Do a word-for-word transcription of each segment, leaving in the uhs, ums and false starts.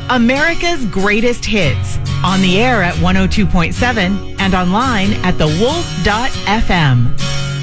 America's greatest hits. On the air at one oh two point seven and online at the wolf dot f m.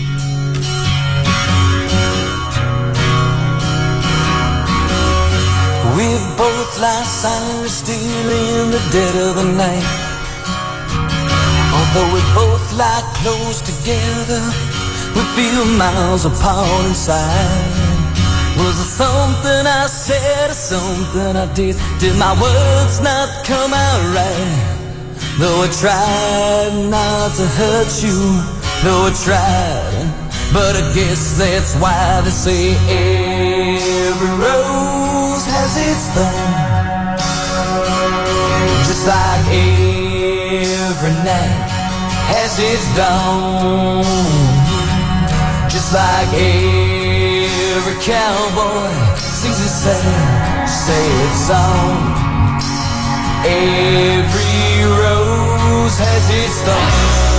We both lie silent still in the dead of the night. Although we both lie close together, we feel miles apart inside. Was it something I said or something I did? Did my words not come out right? Though I tried not to hurt you, though I tried, but I guess that's why they say every rose has its thorn. Just like every night has its dawn. Just like every cowboy sings a sad, sad song. Every rose has its thorn.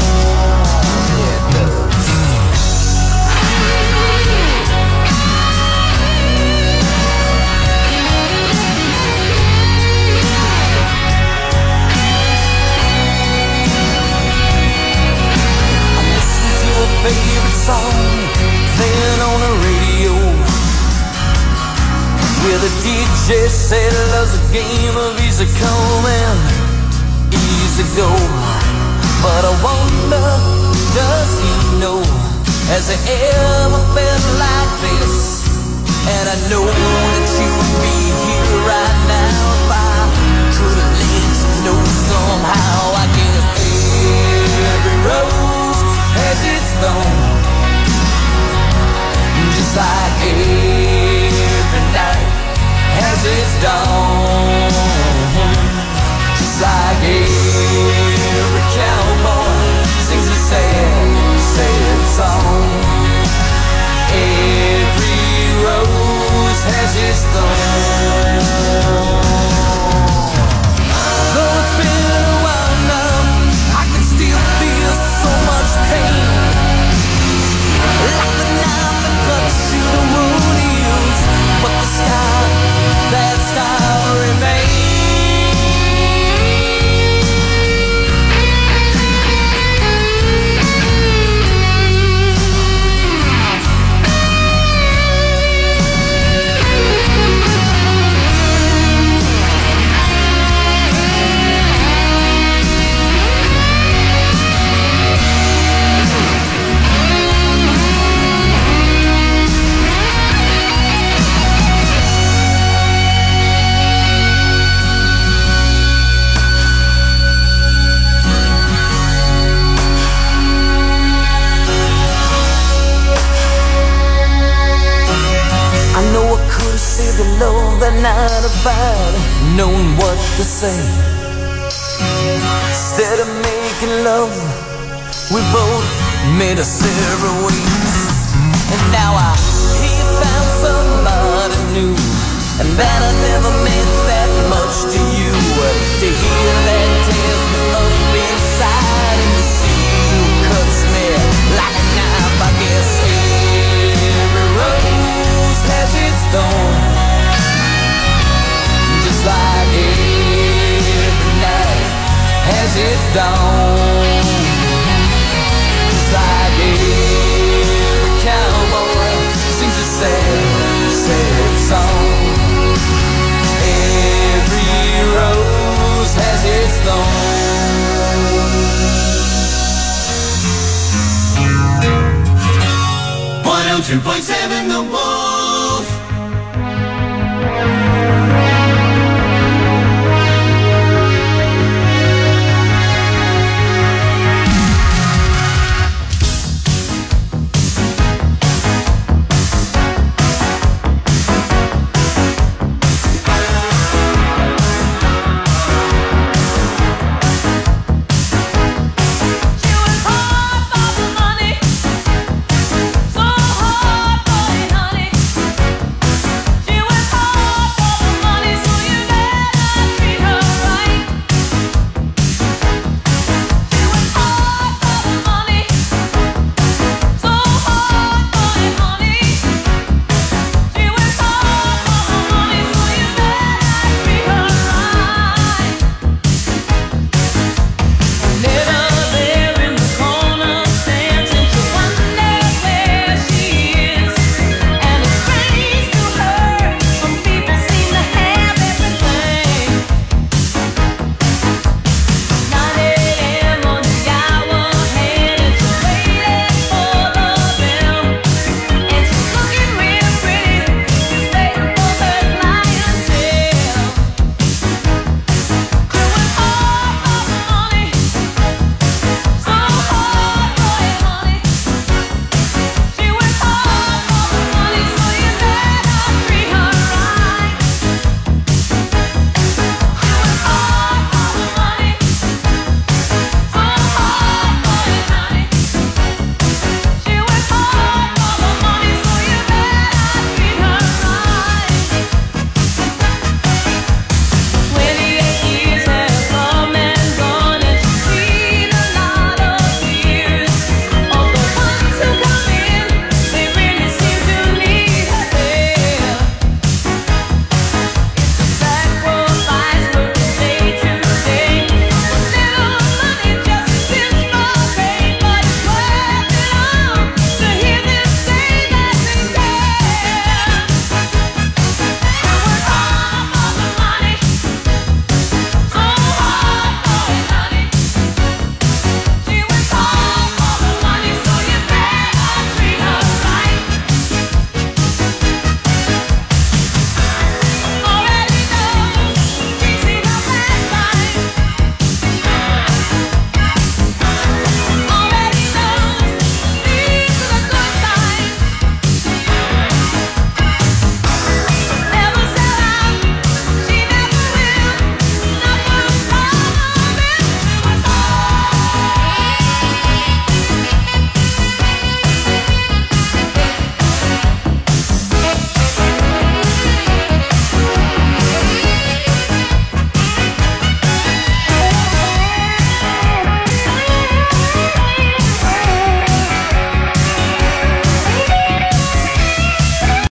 Favorite song playing on the radio, where the D J said love's a game of easy come and easy go. But I wonder, does he know, has he ever felt like this? And I know that you would be here right now if I could have let you know somehow. I guess every rose has its thorn, just like every night has its dawn. Just like every cowboy sings a sad, sad song. Every rose has its thorn. Though it's been a while now, I can still feel so much pain, like the knife that cuts through the wound heals, but the scar, that scar remains. The love that night about knowing what to say. Instead of making love, we both made a separate ways. And now I hear you found somebody new, and that I never meant that much to you. To hear that tears me up inside, and to see you cuts me like a knife. I guess every rose has its thorn, just like every night has its dawn. Just like every cowboy sings a sad, sad song. Every rose has its thorn. one oh two point seven